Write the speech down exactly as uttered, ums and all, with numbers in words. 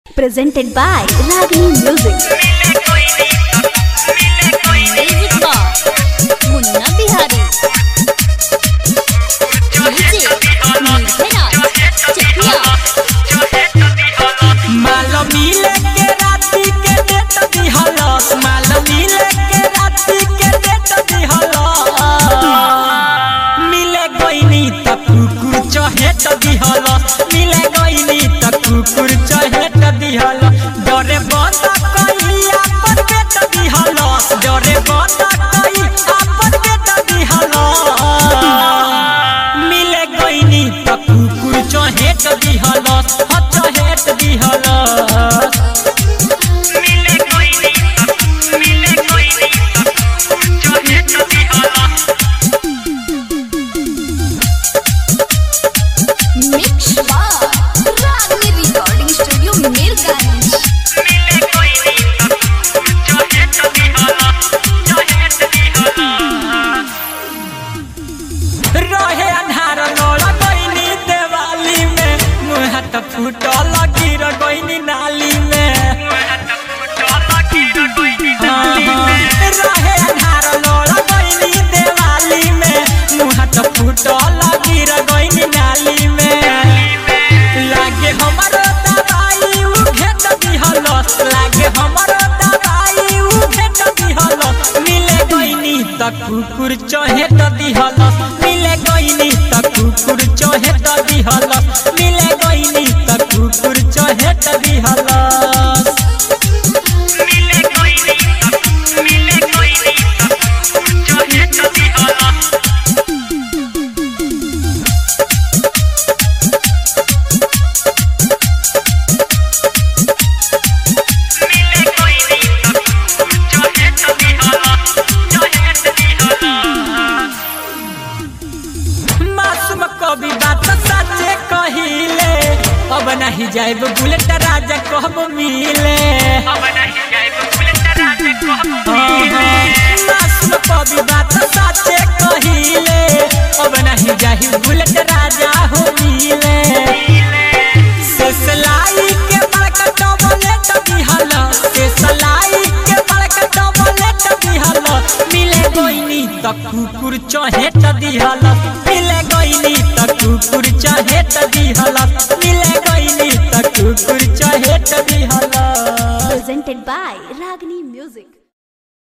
Presented by Ragini Music. Music by Munna Bihari. D J Nirvana Chakya. मालो मिले के राती के डेट दिहलस मालो मिले के राती के डेट दिहलस मिले गइनी त कुकुर चहेट दिहलस मिले गइनी त कुकुर चहेट दिहलस डरे बंद कई अपन बेट दिहलस डरे बंद कई अपन बेट दिहलस मिले गइनी त कुकुर चहेट दिहलस चहेट दिहलस मिले गइनी मिले गइनी चहेट दिहलस Mix by Ragini Recording Studio Mirganj. मिले गइनी चहेट दिहलस चहेट दिहलस रहे अन्हार नोला गइनी देवाली में मुँह हाथ फूटल गिर गइनी नाली में रहे अन्हार नोला गइनी देवाली में मुँह हाथ फूटल गिर गइनी नाली में लागे हमरो दवाई उ घेट दिहलस लागे हमरो दवाई उ घेट दिहलस मिले गइनी त कुकुर चहेट दिहलस मिले गइनी त कुकुर चहेट दिहलस मिले गइनी त कुकुर चहेट दिहलस मिले गइनी मिले गइनी चहेट दिहलस मासूम कभी बात सच्चे कहिले अब नहीं जाइब बुलेट राजा कहब मिले अब नहीं जाइब बुलेट राजा कहब मिले मासूम कभी बात सच्चे कहिले अब नहीं जाइब बुलेट राजा हो मिले से सलाई के बड़का डबलेट दिहल से सलाई के बड़का डबलेट दिहल मिले गइनी त कुकुर चहेट दिहल मिले गइनी त कुकुर चहेट दिहल मिले गइनी त कुकुर चहेट दिहल Presented by Ragini Music.